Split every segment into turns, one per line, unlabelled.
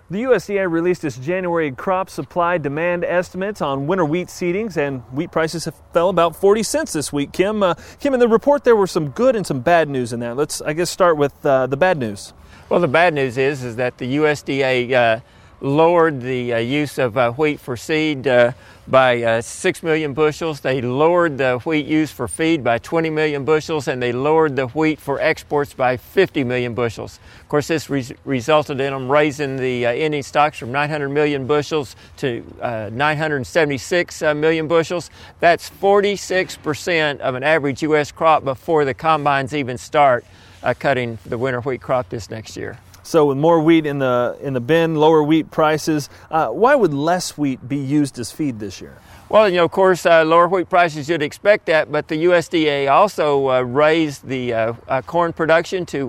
The USDA released its January crop supply demand estimates on winter wheat seedings, and wheat prices have fell about 40 cents this week. Kim, in the report there were some good and some bad news in that. Let's, start with the bad news.
Well, the bad news is that the USDA lowered the use of wheat for seed by 6 million bushels. They lowered the wheat used for feed by 20 million bushels, and they lowered the wheat for exports by 50 million bushels. Of course, this resulted in them raising the ending stocks from 900 million bushels to 976 million bushels. That's 46% of an average U.S. crop before the combines even start cutting the winter wheat crop this next year.
So with more wheat in the bin, lower wheat prices, why would less wheat be used as feed this year?
Well, of course, lower wheat prices, you'd expect that, but the USDA also raised the corn production to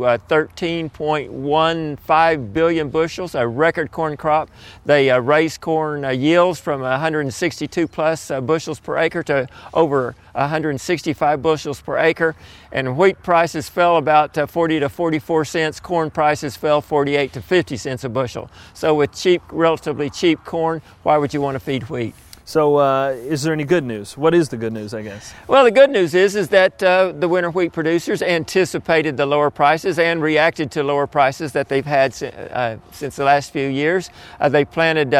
13.15 billion bushels, a record corn crop. They raised corn yields from 162 plus bushels per acre to over 165 bushels per acre, and wheat prices fell about 40 to 44 cents. Corn prices fell 48 to 50 cents a bushel. So with relatively cheap corn, why would you want to feed wheat?
So is there any good news? What is the good news, I guess?
Well, the good news is that the winter wheat producers anticipated the lower prices and reacted to lower prices that they've had since the last few years. They planted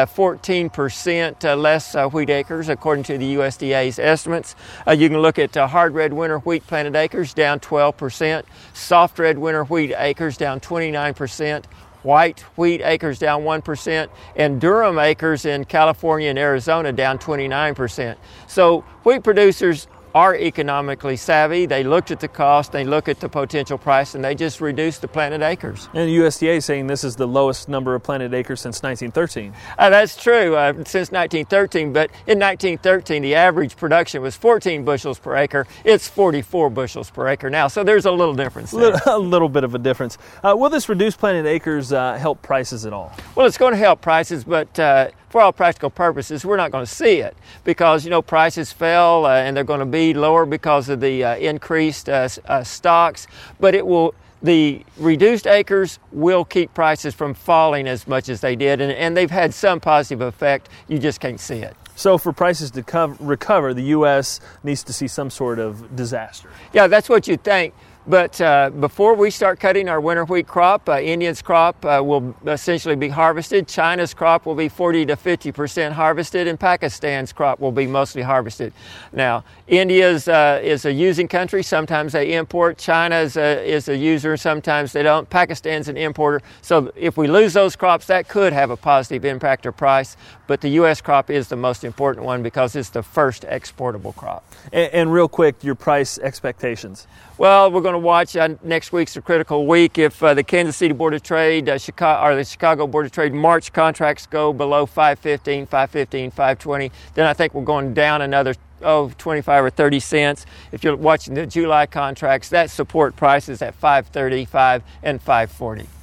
14% less wheat acres, according to the USDA's estimates. You can look at hard red winter wheat planted acres down 12%, soft red winter wheat acres down 29%, white wheat acres down 1%, and durum acres in California and Arizona down 29%. So wheat producers are economically savvy. They looked at the cost, they look at the potential price, and they just reduced the planted acres.
And the USDA is saying this is the lowest number of planted acres since 1913.
That's true, since 1913, but in 1913 the average production was 14 bushels per acre. It's 44 bushels per acre now, so there's a little difference there.
A little bit of a difference. Will this reduced planted acres help prices at all?
Well, it's going to help prices, but for all practical purposes, we're not going to see it because, prices fell and they're going to be lower because of the increased stocks, but the reduced acres will keep prices from falling as much as they did, and they've had some positive effect. You just can't see it.
So for prices to recover, the U.S. needs to see some sort of disaster.
Yeah, that's what you'd think. But before we start cutting our winter wheat crop, India's crop will essentially be harvested. China's crop will be 40 to 50% harvested, and Pakistan's crop will be mostly harvested. Now, India is a using country. Sometimes they import. China is a user. Sometimes they don't. Pakistan's an importer. So if we lose those crops, that could have a positive impact on price. But the U.S. crop is the most important one because it's the first exportable crop.
And real quick, your price expectations.
Well, we're going to watch next week's a critical week. If the Kansas City Board of Trade, the Chicago Board of Trade March contracts go below 515, 520, then I think we're going down another 25 or 30 cents. If you're watching the July contracts, that support prices at 535 and 540.